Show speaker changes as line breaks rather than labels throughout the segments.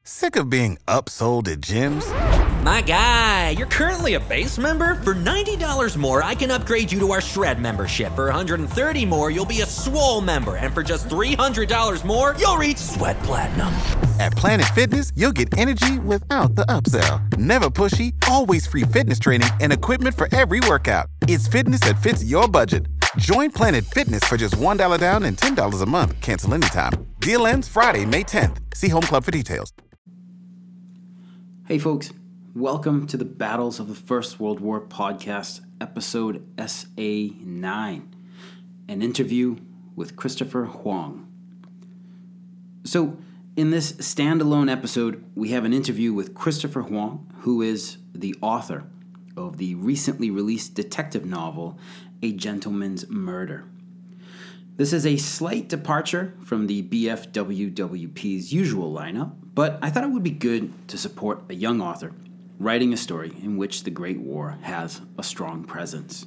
Sick of being upsold at gyms?
My guy, you're currently a base member? For $90 more, I can upgrade you to our Shred membership. For $130 more, you'll be a Swole member. And for just $300 more, you'll reach Sweat Platinum.
At Planet Fitness, you'll get energy without the upsell. Never pushy, always free fitness training and equipment for every workout. It's fitness that fits your budget. Join Planet Fitness for just $1 down and $10 a month. Cancel anytime. Deal ends Friday, May 10th. See Home Club for details.
Hey folks, welcome to the Battles of the First World War podcast, episode SA9, an interview with Christopher Huang. So, in this standalone episode, we have an interview with Christopher Huang, who is the author of the recently released detective novel, A Gentleman's Murder. This is a slight departure from the BFWWP's usual lineup, but I thought it would be good to support a young author writing a story in which the Great War has a strong presence.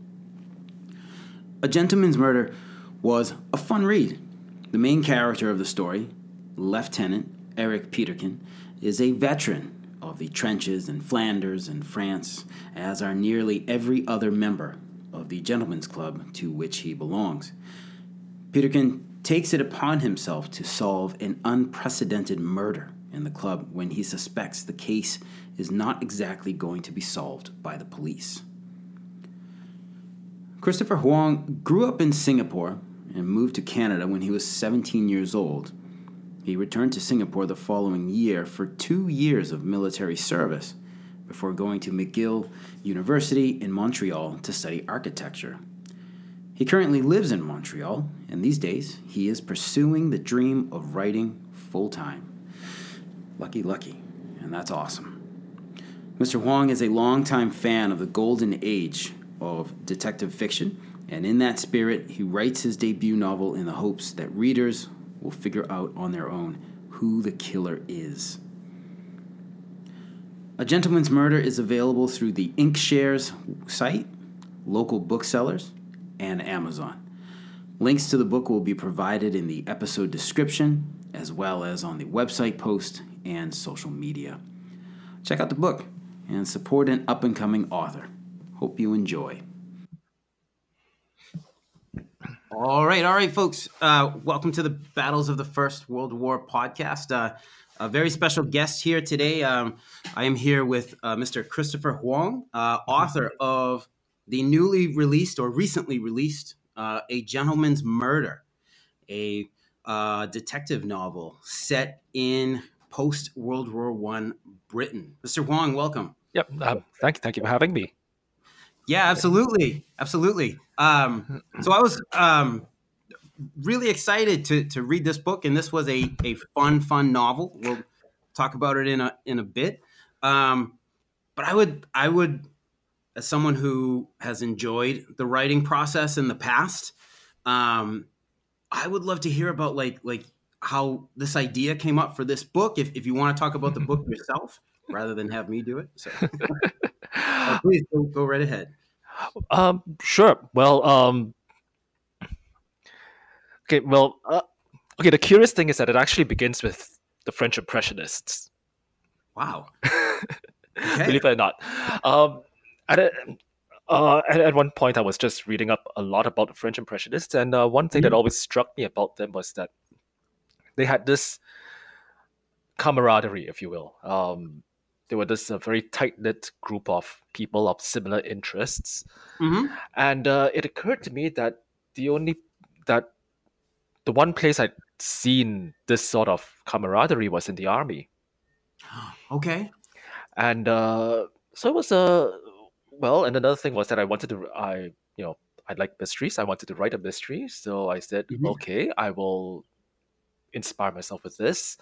A Gentleman's Murder was a fun read. The main character of the story, Lieutenant Eric Peterkin, is a veteran of the trenches in Flanders and France, as are nearly every other member of the Gentlemen's Club to which he belongs. Peterkin takes it upon himself to solve an unprecedented murder in the club when he suspects the case is not exactly going to be solved by the police. Christopher Huang grew up in Singapore and moved to Canada when he was 17 years old. He returned to Singapore the following year for 2 years of military service before going to McGill University in Montreal to study architecture. He currently lives in Montreal, and these days he is pursuing the dream of writing full-time. Lucky, and that's awesome. Mr. Huang is a longtime fan of the golden age of detective fiction, and in that spirit, he writes his debut novel in the hopes that readers will figure out on their own who the killer is. A Gentleman's Murder is available through the Inkshares site, local booksellers, and Amazon. Links to the book will be provided in the episode description, as well as on the website post and social media. Check out the book and support an up-and-coming author. Hope you enjoy. All right, folks. Welcome to the Battles of the First World War podcast. A very special guest here today. I am here with Mr. Christopher Huang, author of the newly released or recently released A Gentleman's Murder, a detective novel set in post-World War I Britain. Mr. Huang, welcome.
Yep. Thank you for having me.
Yeah, absolutely. So I was really excited to read this book, and this was a fun novel. We'll talk about it in a bit. But I would, as someone who has enjoyed the writing process in the past, I would love to hear about like how this idea came up for this book. If you want to talk about the book yourself, rather than have me do it, so please go right ahead.
Sure. Well, okay. Well, okay. The curious thing is that it actually begins with the French Impressionists.
Wow. Okay.
Believe it or not. At one point, I was just reading up a lot about the French Impressionists, and one thing that always struck me about them was that they had this camaraderie, if you will. They were this very tight-knit group of people of similar interests, and it occurred to me that the one place I'd seen this sort of camaraderie was in the army.
Okay.
And so it was well, and another thing was that I like mysteries. I wanted to write a mystery. So I said, okay, I will inspire myself with this.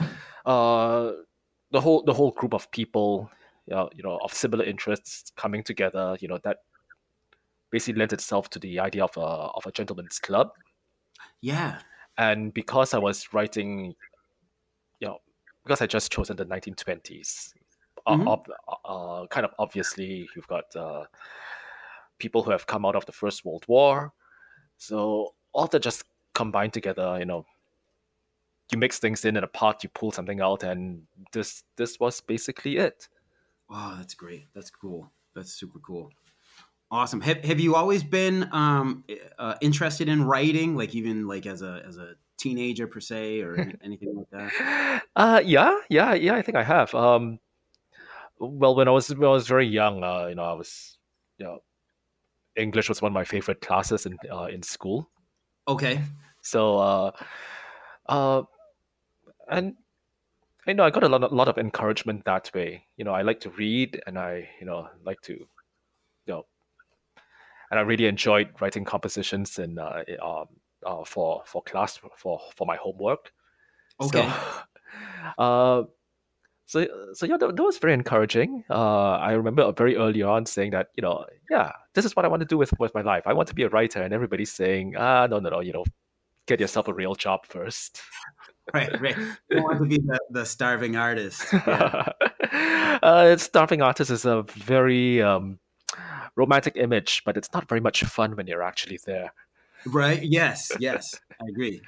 The whole group of people, of similar interests coming together, that basically lent itself to the idea of a gentleman's club.
Yeah.
And because I was writing, because I just chosen the 1920s, kind of obviously you've got people who have come out of the First World War. So all that just combined together, you mix things in a pot, you pull something out, and this was basically it.
Wow, that's great. That's cool. That's super cool. Awesome. Have you always been interested in writing, like even like as a teenager per se, or anything like that?
Yeah. I think I have. Well, when I was very young, I was, you know, English was one of my favorite classes in school.
Okay.
So, uh, and I got a lot of encouragement that way. I like to read, and I like to, and I really enjoyed writing compositions and for class for my homework. So,
Okay.
uh, so yeah, that was very encouraging. I remember very early on saying that, yeah, this is what I want to do with my life. I want to be a writer, and everybody's saying, no, get yourself a real job first.
Right. You don't want to be the starving artist. Yeah.
Starving artist is a very romantic image, but it's not very much fun when you're actually there.
Right. Yes. I agree.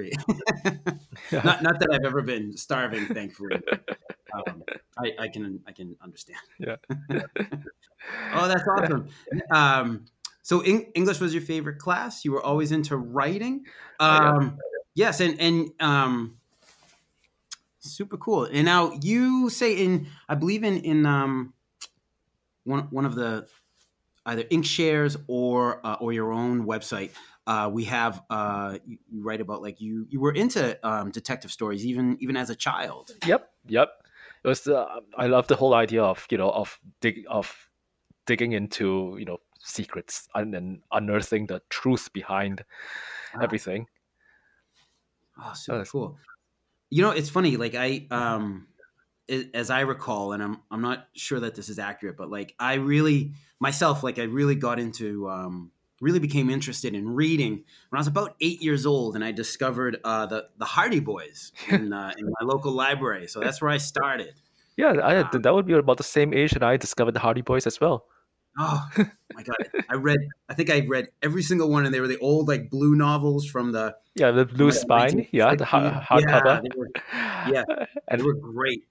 Not that I've ever been starving, thankfully. I can understand.
Yeah.
Oh, that's awesome. So English was your favorite class. You were always into writing.
Yeah.
Yes, and super cool. And now you say I believe in one of the either Inkshares or your own website. We have you write about like you were into detective stories even as a child.
Yep. It was I love the whole idea of digging into secrets and then unearthing the truth behind everything.
Oh, super cool. It's funny. Like as I recall, and I'm not sure that this is accurate, but like I really got into really became interested in reading when I was about 8 years old, and I discovered the Hardy Boys in my local library. So that's where I started.
Yeah, that would be about the same age that I discovered the Hardy Boys as well.
Oh my god! I think I read every single one, and they were the old like blue novels from the
blue spine, the hardcover.
And they were great.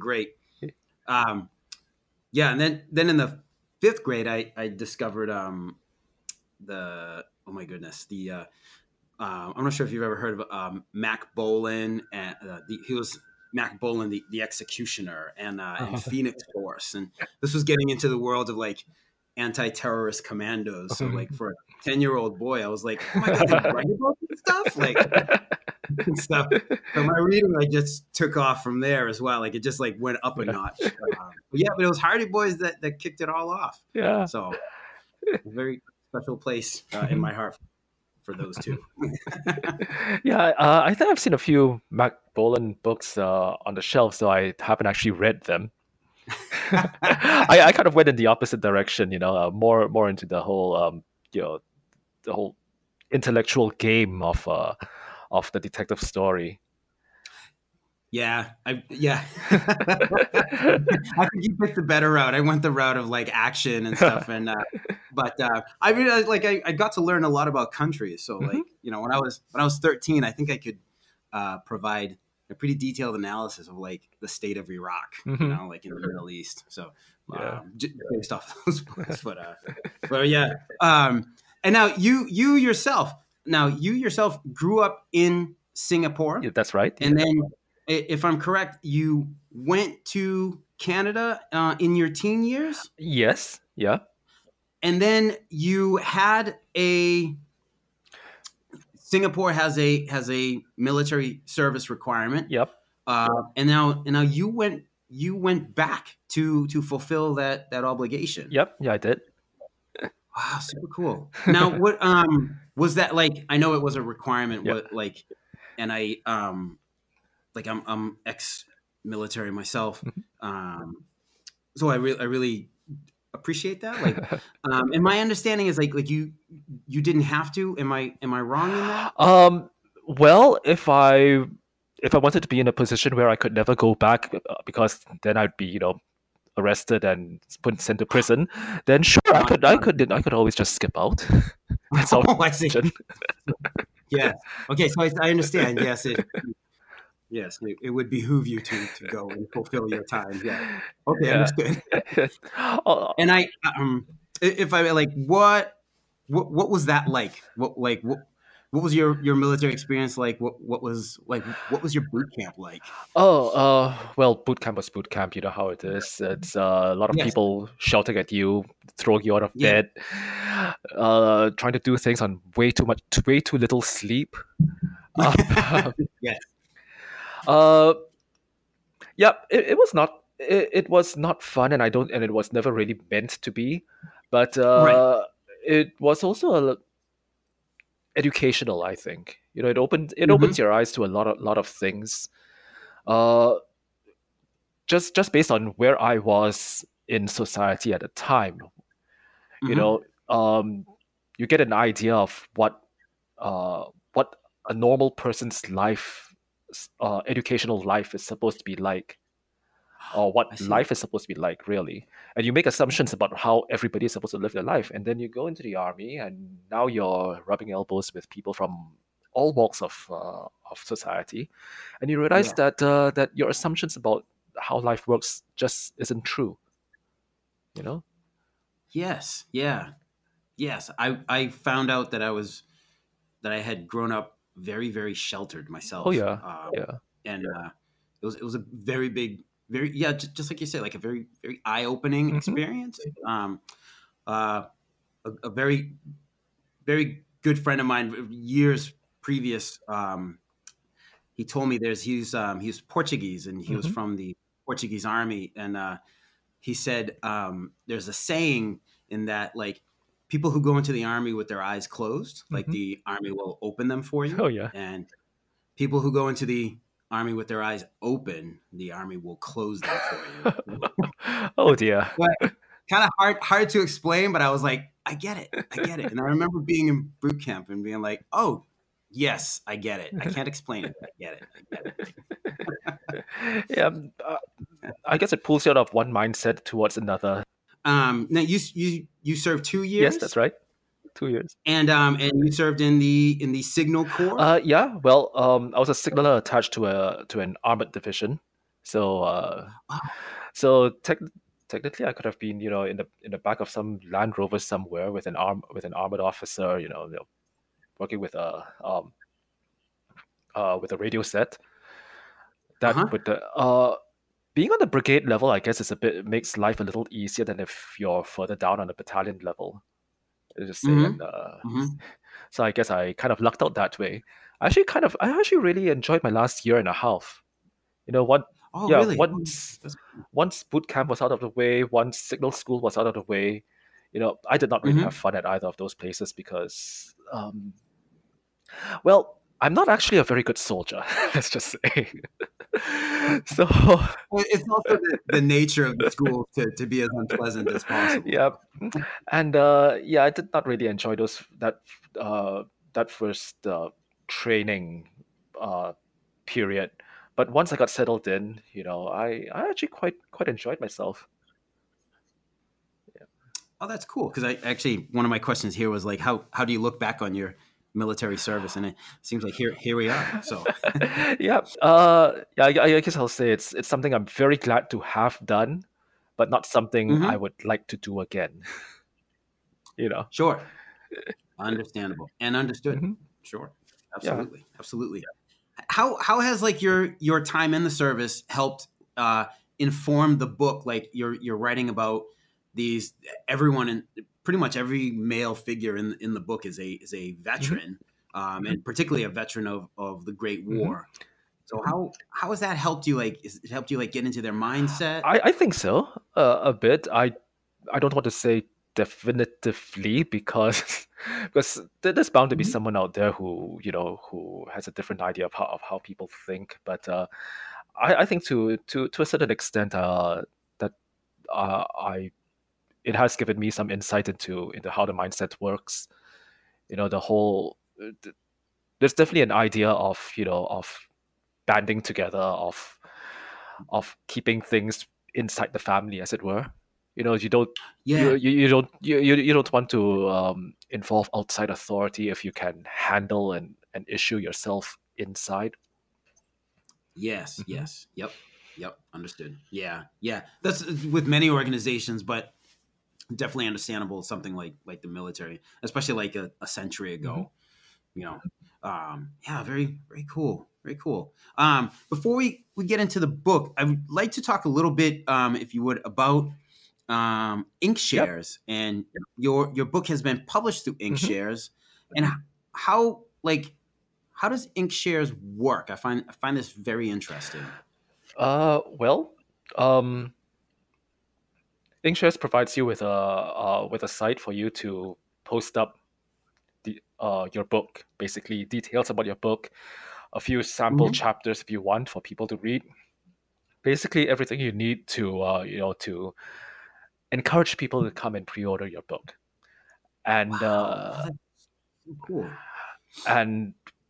Yeah, and then in the 5th grade, I discovered the oh my goodness I'm not sure if you've ever heard of Mac Bolan, and he was Mac Bolan, the Executioner, and Phoenix Force, and this was getting into the world of like anti-terrorist commandos. So like for a 10-year-old boy, I was like, oh my god, they write about this stuff, like and stuff. So my reading like just took off from there as well. Like it just like went up a notch. But it was Hardy Boys that kicked it all off.
Yeah.
So a very special place in my heart for those two.
Yeah, I think I've seen a few Mac Bolan books on the shelf, so I haven't actually read them. I kind of went in the opposite direction, more into the whole, the whole intellectual game of the detective story.
Yeah, I think you picked the better route. I went the route of like action and stuff, and but I really like I got to learn a lot about countries. So like when I was 13, I think I could provide a pretty detailed analysis of like the state of Iraq, like in the Middle East. So based off those books, but yeah. And now you yourself grew up in Singapore.
Yeah, that's right.
And then, if I'm correct, you went to Canada in your teen years?
Yes. Yeah.
And then you had Singapore has a military service requirement.
Yep.
And now you went back to fulfill that obligation.
Yep. Yeah, I did.
Wow, super cool. Now, what was that like? I know it was a requirement.
Yep.
What like, and I like I'm ex-military myself, so I really appreciate that. Like, and my understanding is like you didn't have to. Am I wrong in that?
Well, if I wanted to be in a position where I could never go back, because then I'd be arrested and sent to prison, then sure, I could always just skip out. That's all.
I see. Yeah. Okay. So I understand. Yes.
Yes, it would behoove you to go and fulfill your time. Yeah. Okay,
Yeah.
understood.
Oh,
And if I like, what was that like? What was your military experience like? What was your boot camp like?
well, boot camp was boot camp. You know how it is. It's a lot of
Yes.
people shouting at you, throwing you out of
Yeah.
bed, trying to do things on way too little sleep.
Yes.
Uh, yeah, it was not. It was not fun, and it was never really meant to be. But
Right.
it was also educational. I think it opens
Mm-hmm.
your eyes to a lot of things. Uh, just based on where I was in society at the time, you
Mm-hmm.
know, you get an idea of what a normal person's life, educational life, is supposed to be like, or
I
what
see.
life is supposed to be like, really. And you make assumptions about how everybody is supposed to live their life, and then you go into the army, and now you're rubbing elbows with people from all walks of society, and you realize
Yeah.
that your assumptions about how life works just isn't true. You know?
Yes. Yeah. Yes. I found out that I had grown up very, very sheltered
Oh
myself,
yeah, yeah.
and it was a very big, very, yeah, just like you said, like a very, very eye opening
Hmm.
experience. Uh, a very, very good friend of mine, years previous, he told me he's Portuguese, and he was
Hmm.
from the Portuguese army, and he said there's a saying in that, like, people who go into the army with their eyes closed, like,
Hmm.
the army will open them for you,
Oh yeah.
and people who go into the army with their eyes open, the army will close them for you.
Oh dear.
But kind of hard to explain, but I was like, I get it. I get it. And I remember being in boot camp and being like, oh, yes, I get it. I can't explain it, but I get it. I get
Yeah, I guess it pulls you out of one mindset towards another.
it. Now you served 2 years,
Yes, that's right. 2 years.
and you served in the Signal Corps.
Yeah. Well, I was a signaler attached to an armored division, so
Oh,
so technically I could have been, in the back of some Land Rover somewhere with an armored officer, working with a radio set. That
uh-huh.
would being on the brigade level, I guess, makes life a little easier than if you're further down on the battalion level. Let's just say, and
Mm-hmm. Mm-hmm.
so I guess I kind of lucked out that way. I actually really enjoyed my last year and a half. You know what?
Oh,
Yeah,
really? Oh, that's
once boot camp was out of the way, once signal school was out of the way, I did not really have
mm-hmm.
fun at either of those places because, well, I'm not actually a very good soldier. Let's just say. So,
Well, it's also the nature of the school to be as unpleasant as possible.
yeah,
So.
and yeah, I did not really enjoy uh, that first training uh, period. But once I got settled in, I actually quite enjoyed myself.
Oh, that's cool. Because I actually, one of my questions here was like, how do you look back on your military service? And it seems like here we are. So.
Yeah, yeah. I guess I'll say it's something I'm very glad to have done, but not something I
Mm-hmm.
would like to do again. You know.
Sure. Understandable and understood.
Hmm.
Sure.
Yeah.
Absolutely. Absolutely. How has, like, your time in the service helped uh, inform the book? Like, you're writing about these, everyone, in pretty much every male figure in the book is a
Hmm.
veteran, and particularly a veteran of the Great
Hmm.
War. So how has that helped you? Like, has it helped you, like, get into their mindset?
I think so, a bit. I don't want to say definitively because because there's bound to be
Mhm.
someone out there who has a different idea of how people think. But I think to a certain extent, that I it has given me some insight into how the mindset works. The whole there's definitely an idea of banding together, of keeping things inside the family, as it were. You don't
Yeah.
you don't want to involve outside authority if you can handle an issue yourself inside.
Yes,
Mm-hmm.
yes. Yep. Understood. Yeah. That's with many organizations, but definitely understandable something like the military, especially like a century
Mm-hmm.
ago, you know. Yeah, very cool. Very cool. Before we get into the book, I would like to talk a little bit, if you would, about
Yep.
Inkshares, and your book has been published through
Mm-hmm.
Inkshares, and how how does Inkshares work? I find this very interesting.
Well, um, Inkshares provides you with a site for you to post up your book, basically details about your book, a few sample
Hmm.
chapters if you want for people to read. Basically, everything you need to to encourage people to come and pre-order your book. And
Wow, that's so cool.
and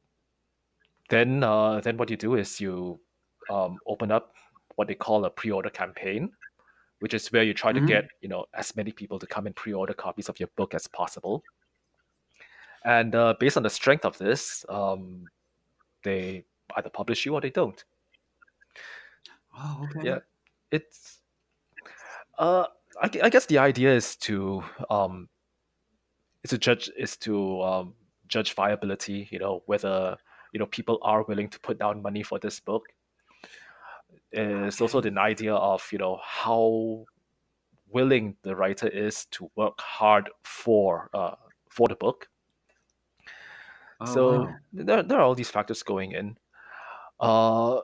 then what you do is you open up what they call a pre-order campaign, which is where you try to
Hmm.
get as many people to come and pre-order copies of your book as possible. And based on the strength of this, they either publish you or they don't.
Oh, okay.
Yeah, it's uh, I guess the idea um, is to judge viability. Whether people are willing to put down money for this book. It's also
Okay.
an idea of how willing the writer is to work hard for the book.
Oh,
So
wow.
there are all these factors going in. Uh,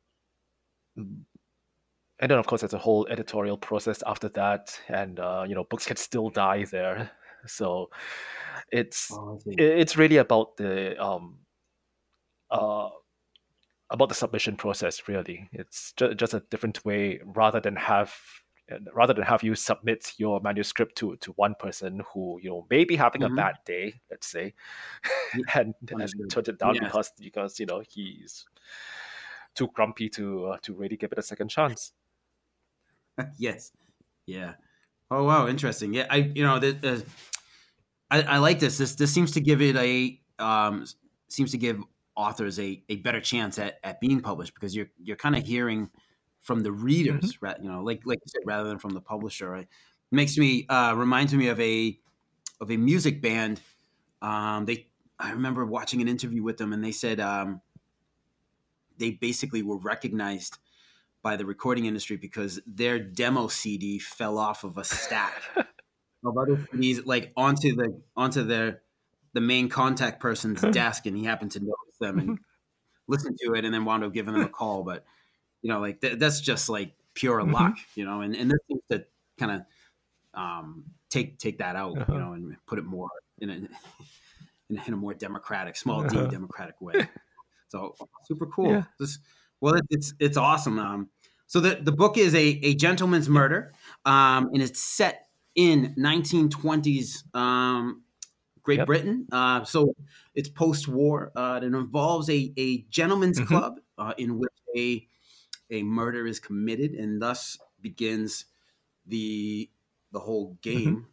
and then of course there's a whole editorial process after that, and books can still die there. So it's
Oh, I see.
it's really uh, about the submission process. Really, it's just a different way, rather than have you submit your manuscript to one person who may be having a
Hmm.
bad day, let's say,
Yeah,
and
understood.
turn it down
Yes.
because he's too grumpy to really give it a second chance.
Yes. Yeah. Oh, wow. Interesting. Yeah. I like this. This seems to give it seems to give authors a better chance at being published, because you're kind of hearing from the
Hmm.
readers, like you said, rather than from the publisher. It makes me reminds me of a music band. They I remember watching an interview with them, and they said they basically were recognized by the recording industry because their demo CD fell off of a stack of other CDs, like onto the main contact person's desk, and he happened to notice them and listen to it, and then wound up giving them a call. But like that's just like pure
Hmm.
luck, and this seems to kind of take that out,
Uh-huh.
and put it more in a in a more democratic, small d
Uh-huh.
democratic way. So super
Yeah.
cool. Well, it's awesome. So the book is a gentleman's
Yep.
murder, and it's set in 1920s Great
Yep.
Britain. So it's post-war. It involves a gentleman's
Hmm.
club in which a murder is committed, and thus begins the the whole
Hmm.
game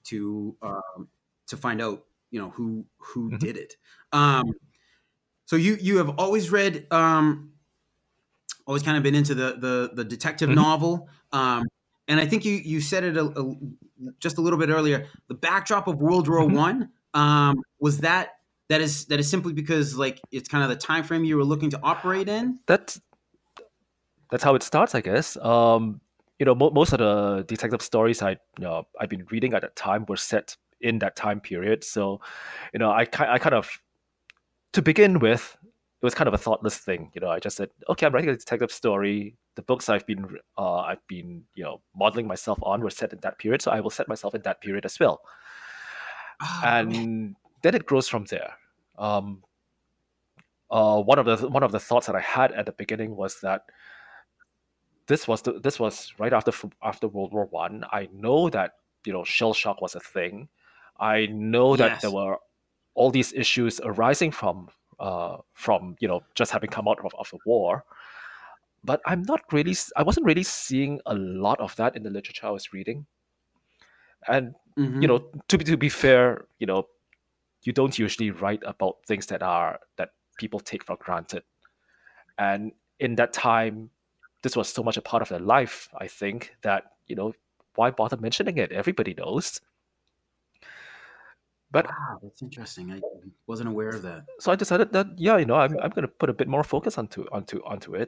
to find out who
Hmm.
did it. So you have always read always kind of been into the detective
Hmm.
novel. And I think you said it just a little bit earlier. The backdrop of World War
Hmm.
One, was that is simply because like it's kind of the time frame you were looking to operate in.
That's that's how it starts, I guess. Most of the detective stories I've been reading at that time were set in that time period. So, I kind of, to begin with, it was kind of a thoughtless thing. I just said, okay, I'm writing a detective story. The books I've been modeling myself on were set in that period, so I will set myself in that period as well.
Oh, okay.
And then it grows from there. Um, one of the thoughts that I had at the beginning was that this was right after World War One. I know that shell shock was a thing. I know that there
Yes.
were all these issues arising from just having come out of the war. But I wasn't really seeing a lot of that in the literature I was reading. And
Hmm.
to be fair, you don't usually write about things that people take for granted. And in that time, this was so much a part of their life, I think, that, why bother mentioning it? Everybody knows. But
Wow, that's interesting. I wasn't aware of that.
so I decided that, I'm going to put a bit more focus onto it,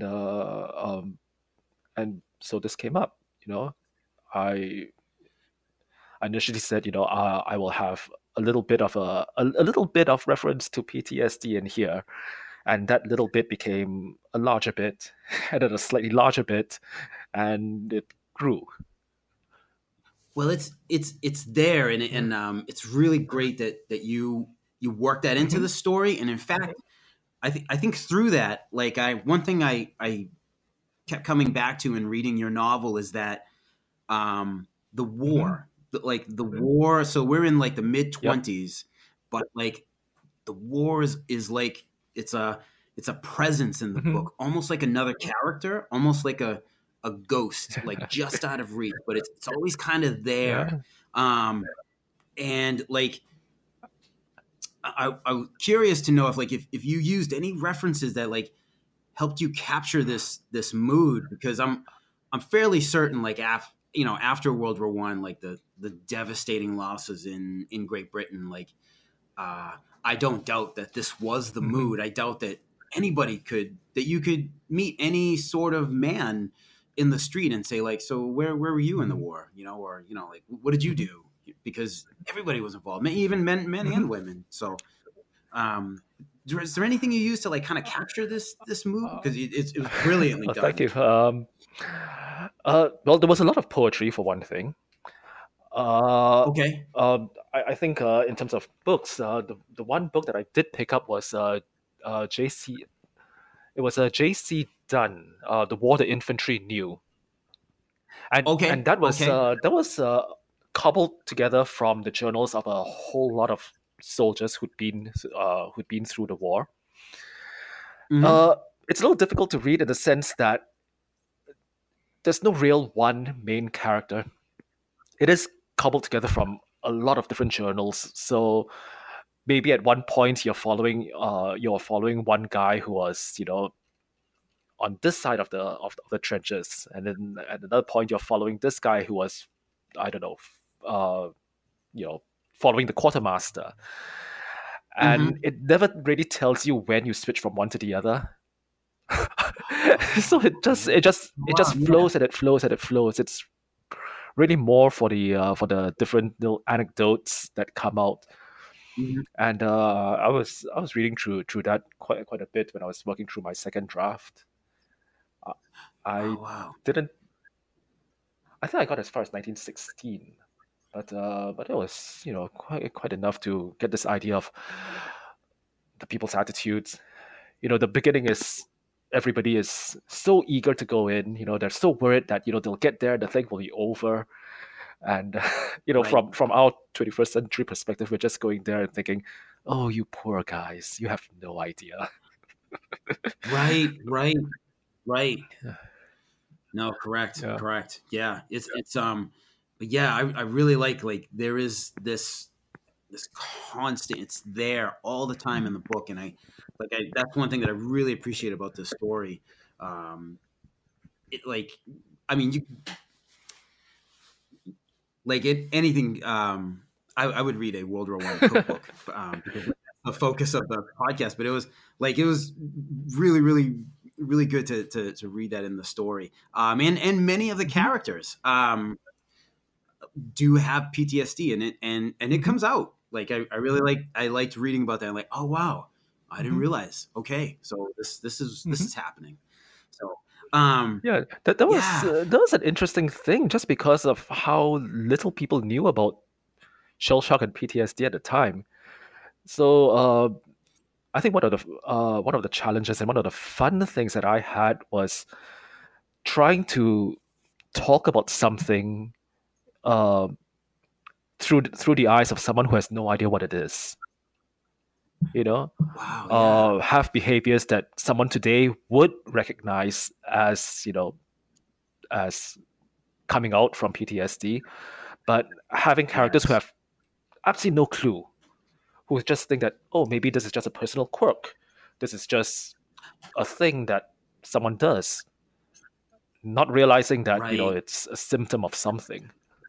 and so this came up. I initially said, I will have a little bit of a little bit of reference to PTSD in here, and that little bit became a larger bit, and then a slightly larger bit, and it grew.
Well, it's there, and it's really great that you work that into the story. And in fact, I think through that, like one thing I kept coming back to in reading your novel is that the war, the war. So we're in like the mid-20s, but like the war is like it's a presence in the book, almost like another character, almost like a ghost, like just out of reach, but it's always kind of there. And like I'm curious to know if you used any references that like helped you capture this mood, because I'm fairly certain like after World War I, like the devastating losses in Great Britain, like I don't doubt that this was the mood. I doubt that you could meet any sort of man in the street and say like, so where were you in the war, or like what did you do, because everybody was involved, even men and women. So is there anything you used to like kind of capture this mood, because it was brilliantly done?
Thank you. Well, there was a lot of poetry for one thing.
Okay.
I think in terms of books, the one book that I did pick up was J.C. It was J.C. Dunn, The War the Infantry Knew, and that was cobbled together from the journals of a whole lot of soldiers who'd been through the war. It's a little difficult to read in the sense that there's no real one main character. It is cobbled together from a lot of different journals. So maybe at one point you're following one guy who was on this side of the trenches, and then at another point you're following this guy who was, I don't know, following the quartermaster, and it never really tells you when you switch from one to the other. So it just flows and it flows and it flows. It's really more for the different little anecdotes that come out. And I was reading through that quite a bit when I was working through my second draft. I think I got as far as 1916, but it was quite enough to get this idea of the people's attitudes. The beginning is everybody is so eager to go in. They're so worried that they'll get there, the thing will be over. And right. from our 21st century perspective, we're just going there and thinking, oh, you poor guys, you have no idea.
Right. No, correct. Yeah, it's but yeah, I really like there is this constant, it's there all the time in the book, and that's one thing that I really appreciate about this story. Anything. I would read a World War I cookbook because the focus of the podcast, but it was really, really, really good to read that in the story. And many of the characters do have PTSD in it, and it comes out. I liked reading about that. I'm like, oh wow, I didn't realize. Okay, so this is happening. So
that was an interesting thing, just because of how little people knew about shell shock and PTSD at the time. So I think one of the challenges and one of the fun things that I had was trying to talk about something through the eyes of someone who has no idea what it is.
Wow,
have behaviors that someone today would recognize as as coming out from PTSD, but having characters who have absolutely no clue, who just think that, oh, maybe this is just a personal quirk, this is just a thing that someone does, not realizing that
Right.
it's a symptom of something.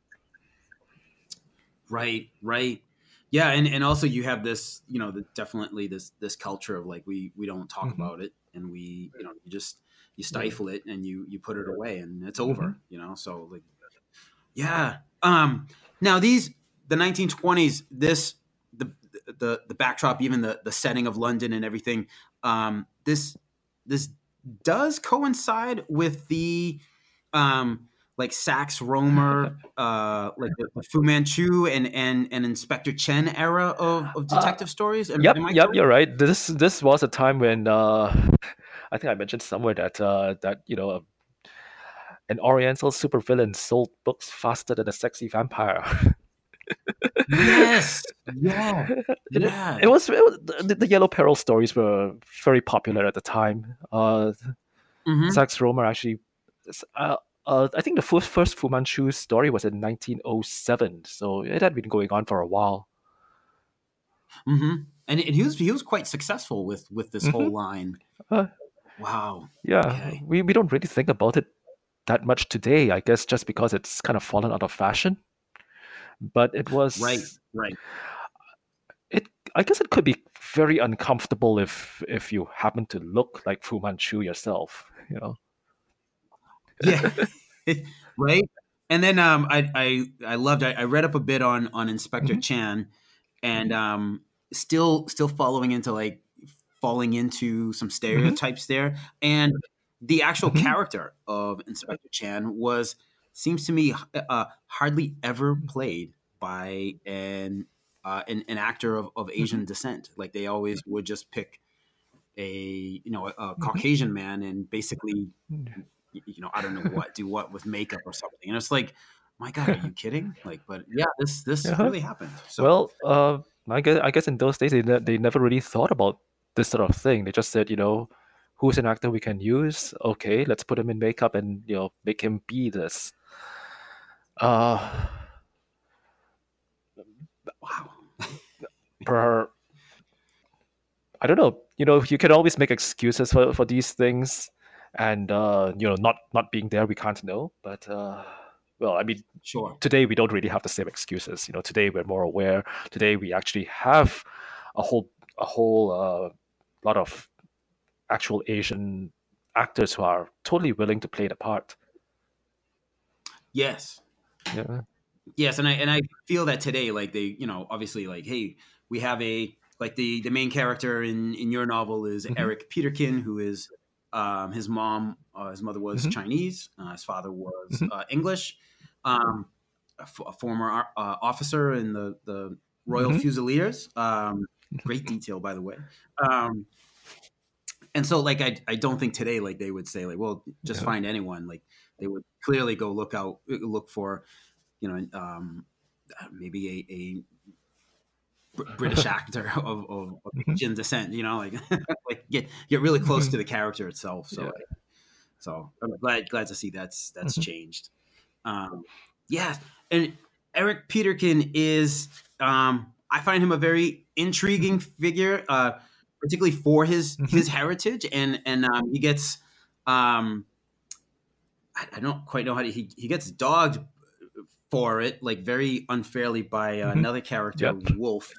Right. Yeah, and also you have this, definitely this culture of like we don't talk
Hmm.
about it, and you
Yeah.
stifle it, and you put it away, and it's
Hmm.
over. So like, yeah. Now the 1920s, the backdrop, even the setting of London and everything. This does coincide with the like Sax Rohmer, like the Fu Manchu and Inspector Chen era of
Uh,
detective stories.
yep,
Am I
yep,
correct?
you're right. This was a time when I think I mentioned somewhere that an Oriental supervillain sold books faster than a sexy vampire.
Yes. Yeah.
It
Yeah.
was, the Yellow Peril stories were very popular at the time.
Hmm.
Sax Rohmer actually, uh, I think the first Fu Manchu story was in 1907, so it had been going on for a while.
Hmm. And he was quite successful with this
Hmm.
whole line.
Uh,
Wow.
yeah,
Okay.
we don't really think about it that much today, I guess, just because it's kind of fallen out of fashion. But
Right. Right.
it I guess it could be very uncomfortable if you happen to look like Fu Manchu yourself, you know.
Yeah. Right. And then I loved I read up a bit on Inspector
Hmm.
Chan, and still falling into some
Hmm.
stereotypes there, and the actual
Hmm.
character of Inspector Chan was seems to me hardly ever played by an actor of
Hmm.
Asian descent. Like they always would just pick a
Hmm.
Caucasian man, and basically, I don't know what, do what with makeup or something. And it's like, my God, are you kidding? Like, but yeah, this
Uh-huh.
really happened. So
Well, I guess in those days they never really thought about this sort of thing. They just said, who's an actor we can use? Okay, let's put him in makeup and make him be this. Uh,
wow.
per I don't know. You can always make excuses for these things, and not being there, we can't know. But well, I mean,
Sure.
today we don't really have the same excuses. Today we're more aware. Today we actually have a whole lot of actual Asian actors who are totally willing to play the part.
Yes.
Yeah.
Yes, and I feel that today, like they, obviously, like, hey, we have the main character in your novel is
Hmm.
Eric Peterkin, who is his mother was
Hmm.
Chinese, his father was
Hmm.
English, um, a former officer in the Royal
Hmm.
Fusiliers. Great detail, by the way. Um, and so, like, I don't think today, like, they would say, like, well, just
Yeah.
find anyone. Like, they would clearly go look for, maybe a British actor of
Hmm.
Asian descent, like like get really close to the character itself. So
Yeah.
I'm glad to see that's
Hmm.
changed. Um, yeah, and Eric Peterkin is I find him a very intriguing
Hmm.
figure, particularly for his
Hmm.
heritage, and he gets um, I don't quite know how he gets dogged for it, like very unfairly by
Hmm.
another character,
Yep.
Wolf.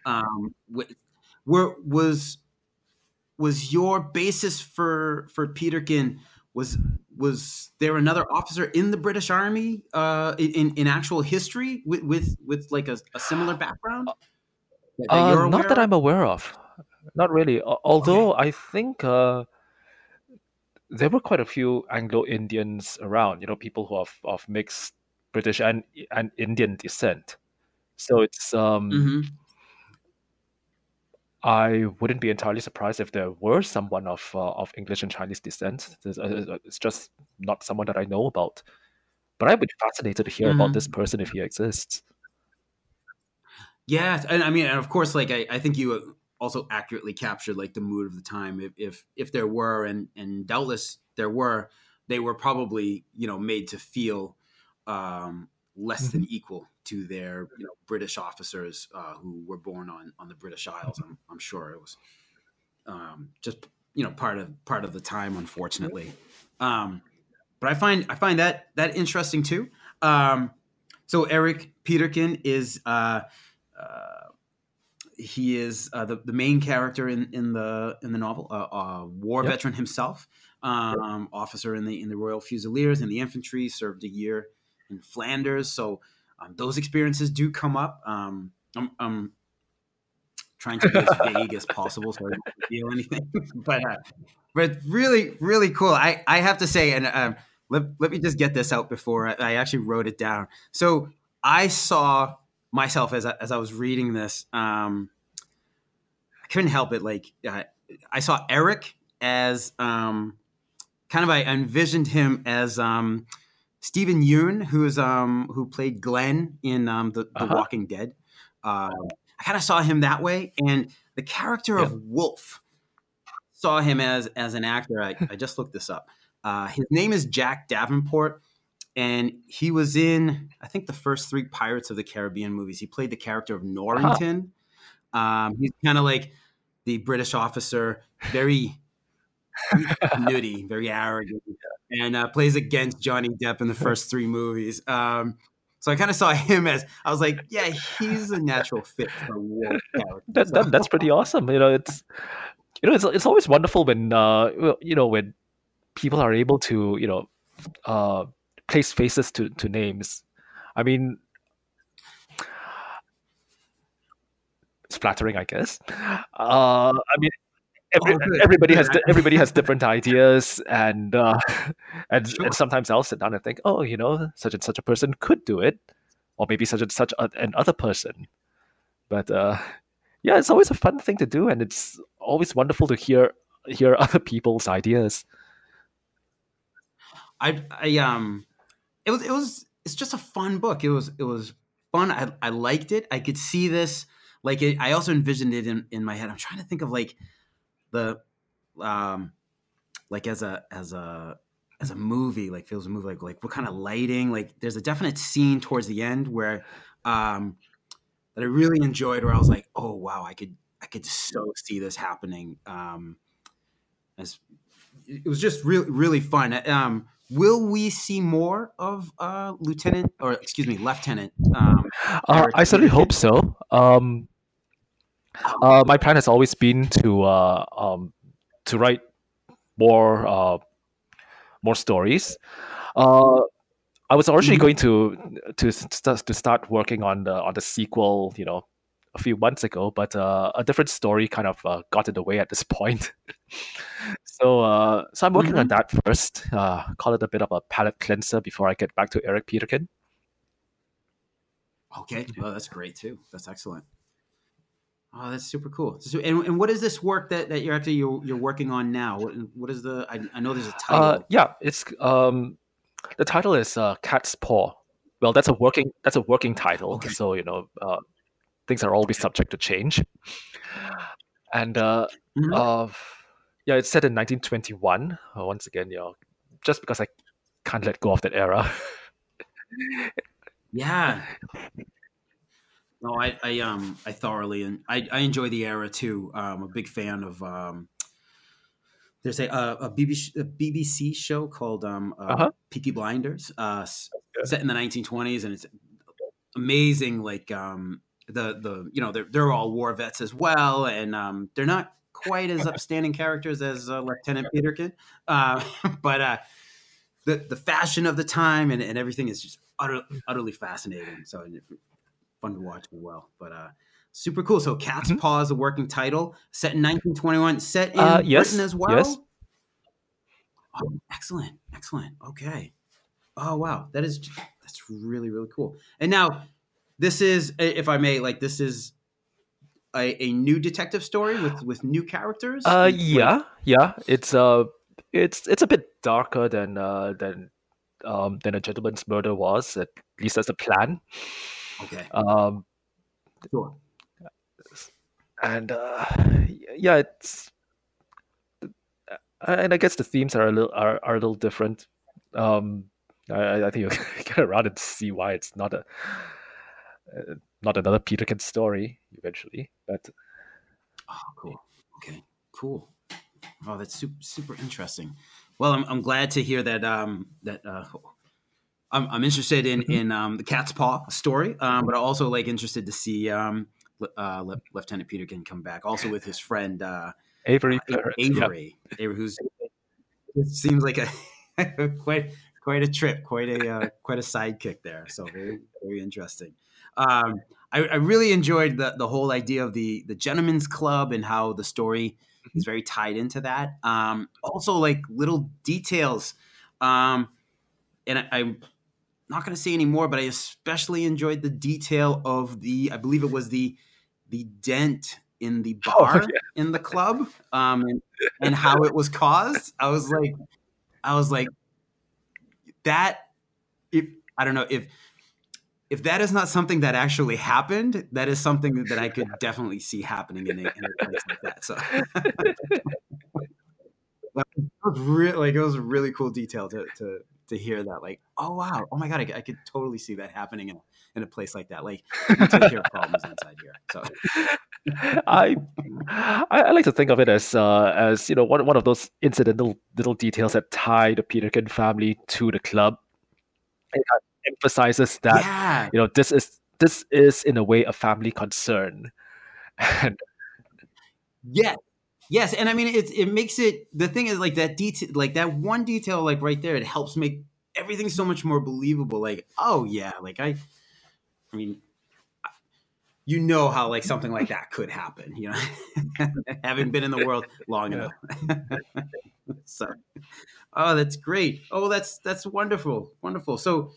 Where was your basis for Peterkin? Was there another officer in the British Army in actual history with like a similar background that you're
Not that
aware of?
I'm aware of. Not really.
Okay.
Although I think there were quite a few Anglo-Indians around. People who are of mixed British and Indian descent. So
Mm-hmm.
I wouldn't be entirely surprised if there were someone of English and Chinese descent. It's just not someone that I know about. But I would be fascinated to hear about this
Mm-hmm.
person if he exists.
Yeah, and I mean, and of course, like I think you also accurately captured like the mood of the time. If there were, and doubtless there were, they were probably made to feel less than
Hmm.
equal to their British officers who were born on the British Isles. I'm sure it was just part of the time, unfortunately. But I find that interesting too. So Eric Peterkin is he is the main character in the novel, war
Yep.
veteran himself, officer in the Royal Fusiliers in the infantry, served a year in Flanders. So those experiences do come up. I'm trying to be as vague as possible so I don't feel anything, but really really cool. I have to say, and let me just get this out before I actually wrote it down. So I saw myself as I was reading this. I couldn't help it. Like I saw Eric as kind of, I envisioned him as Stephen Yeun, who played Glenn in the Walking Dead. I kind of saw him that way, and the character of Wolf saw him as an actor. I just looked this up. His name is Jack Davenport, and he was in, I think, the first 3 Pirates of the Caribbean movies. He played the character of Norrington. He's kind of like the British officer, very nutty, very arrogant, and plays against Johnny Depp in the first 3 movies. So I kind of saw him as, I was like, yeah, he's a natural fit for a Wolf character.
That's pretty awesome. It's always wonderful when when people are able to place faces to names. I mean, it's flattering, I guess. I mean, everybody has different ideas, and and sometimes I'll sit down and think, oh, such and such a person could do it, or maybe such and such another person. But yeah, it's always a fun thing to do, and it's always wonderful to hear other people's ideas.
It's just a fun book. It was fun. I liked it. I could see this, like I also envisioned it in my head. I'm trying to think of like the like as a movie, like feels a movie, like what kind of lighting. Like there's a definite scene towards the end where that I really enjoyed, where I was like, oh wow, I could so see this happening. As it was just really really fun. Will we see more of Lieutenant, or excuse me, Lieutenant?
I certainly hope so. My plan has always been to write more stories. I was originally going to start working on the sequel, a few months ago, but a different story kind of got in the way at this point. So I'm working on that first. Call it a bit of a palate cleanser before I get back to Eric Peterkin.
Okay, well, that's great too. That's excellent. Oh, that's super cool. And what is this work that you're working on now? What is the? I know there's a title.
Yeah, it's the title is Cat's Paw. Well, that's a working title.
Okay.
So things are always subject to change. And yeah, it's set in 1921. Once again, just because I can't let go of that era.
Yeah. No, I thoroughly, and I enjoy the era too. I'm a big fan of. There's a BBC show called Peaky Blinders, set in the 1920s, and it's amazing. Like they're all war vets as well, and they're not quite as upstanding characters as Lieutenant Peterkin, but the fashion of the time and everything is just utterly fascinating. So fun to watch as well. But super cool. So Cat's Paw is a working title, set in 1921, set in Britain as well.
Yes.
Oh, excellent. Okay. Oh wow, that's really really cool. And now this is, if I may, like this is a new detective story with new characters.
Yeah. It's a bit darker than A Gentleman's Murder was. At least that's the plan.
Okay.
Sure. And yeah, it's, and I guess the themes are a little different. I think you'll get around and see why it's not another Peterkin story eventually. But
oh, cool. Okay, cool. Oh, that's super, super interesting. Well, I'm glad to hear that. I'm interested in the Cat's Paw story, but I'm also like interested to see Lieutenant Peterkin come back, also with his friend
Avery Parrott.
Avery, who's it seems like a quite a trip, quite a sidekick there. So very, very interesting. I really enjoyed the whole idea of the gentleman's club and how the story is very tied into that. Also, like little details, and I'm not going to say any more, but I especially enjoyed the detail of I believe it was the dent in the bar in the club, and how it was caused. I was like that. I don't know if that is not something that actually happened, that is something that I could definitely see happening in a place like that. So it was a really cool detail to hear that. Like, oh wow, oh my god, I could totally see that happening in a place like that. Like, we take care of problems inside here. So
I like to think of it as one of those incidental little details that tie the Peterkin family to the club. It emphasizes that this is in a way a family concern. And
yes, and I mean it makes it, the thing is like that detail, like that one detail, like right there, it helps make everything so much more believable. Like, oh yeah, like I mean, you know how like something like that could happen, you know, having been in the world long enough. So, oh, that's great. Oh, that's wonderful, wonderful. So,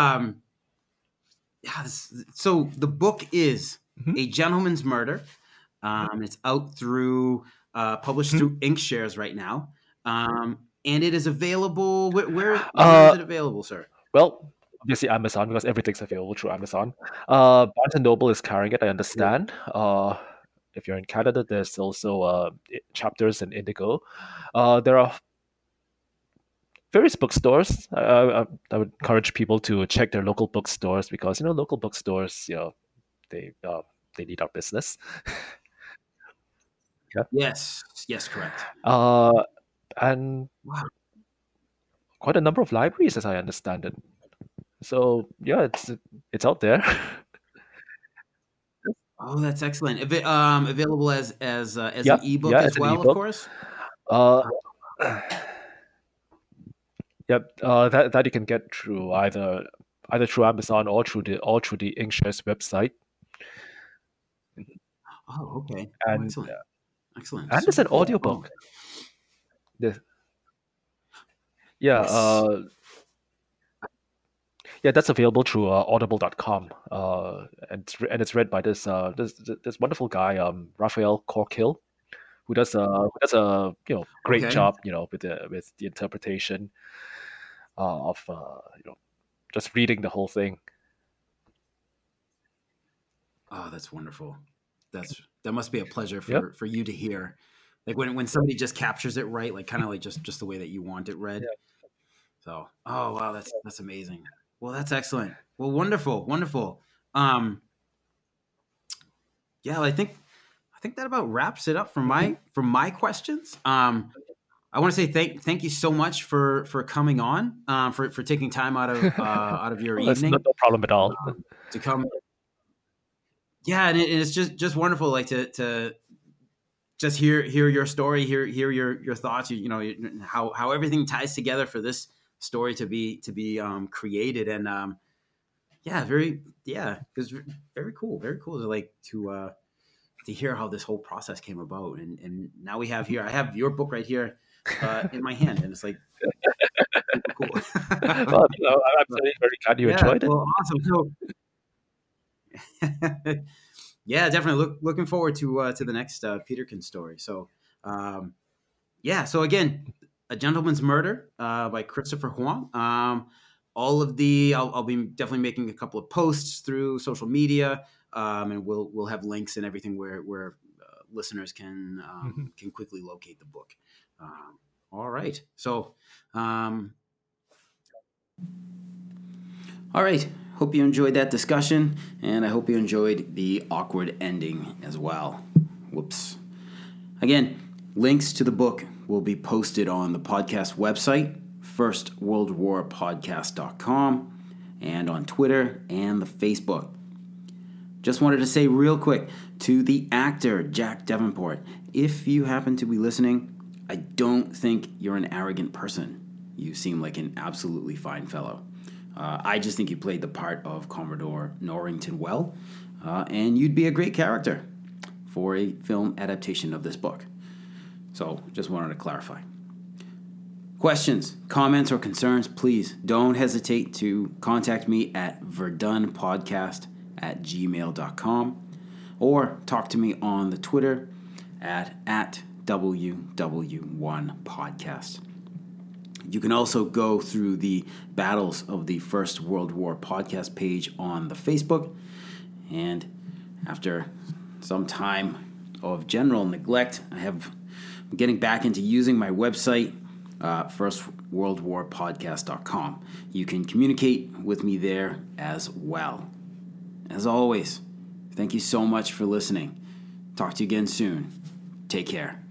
so the book is A Gentleman's Murder. It's out through published through Inkshares right now, and it is available. Where is it available, sir?
Well, obviously Amazon, because everything's available through Amazon. Barnes and Noble is carrying it, I understand. If you're in Canada, there's also chapters in Indigo. There are various bookstores. I would encourage people to check their local bookstores, because local bookstores, they need our business.
Yes, correct.
And
Wow.
quite a number of libraries, as I understand it. So yeah, it's out there.
Oh, that's excellent. Available as an ebook as
it's an
well,
ebook.
of course.
Yep, that you can get through either through Amazon or through the Inkshares website.
Oh, okay.
And
excellent.
And it's an audiobook. Yeah, yeah, that's available through audible.com. And it's read by this wonderful guy, Raphael Corkhill, who does a great job, with the interpretation of just reading the whole thing.
Oh, that's wonderful. That must be a pleasure for you to hear. Like when somebody just captures it right, like kind of like just the way that you want it read. Yeah. So, oh wow, that's amazing. Well, that's excellent. Well, wonderful. Yeah, I think that about wraps it up for my questions. I want to say thank you so much for coming on, for taking time out of your evening.
No problem at all.
To come. Yeah, and it's just wonderful, like to just hear your story, hear your thoughts, how everything ties together for this story to be created, and it was very cool to hear how this whole process came about, and now I have your book right here in my hand, and it's like super cool.
Well, I'm very glad you enjoyed it.
Well, awesome. So, yeah, definitely looking forward to the next Peterkin story. So, so again, A Gentleman's Murder by Christopher Huang. All of I'll be definitely making a couple of posts through social media, and we'll have links and everything where listeners can quickly locate the book. All right. So, all right. Hope you enjoyed that discussion, and I hope you enjoyed the awkward ending as well. Whoops. Again,
Links to the book will be posted on the podcast website, firstworldwarpodcast.com, and on Twitter and the Facebook. Just wanted to say real quick to the actor Jack Davenport, if you happen to be listening, I don't think you're an arrogant person. You seem like an absolutely fine fellow. I just think you played the part of Commodore Norrington well, and you'd be a great character for a film adaptation of this book. So, just wanted to clarify. Questions, comments, or concerns, please don't hesitate to contact me at verdunpodcast@gmail.com or talk to me on the Twitter at WW1podcast. You can also go through the Battles of the First World War podcast page on the Facebook. And after some time of general neglect, I'm getting back into using my website, firstworldwarpodcast.com. You can communicate with me there as well. As always, thank you so much for listening. Talk to you again soon. Take care.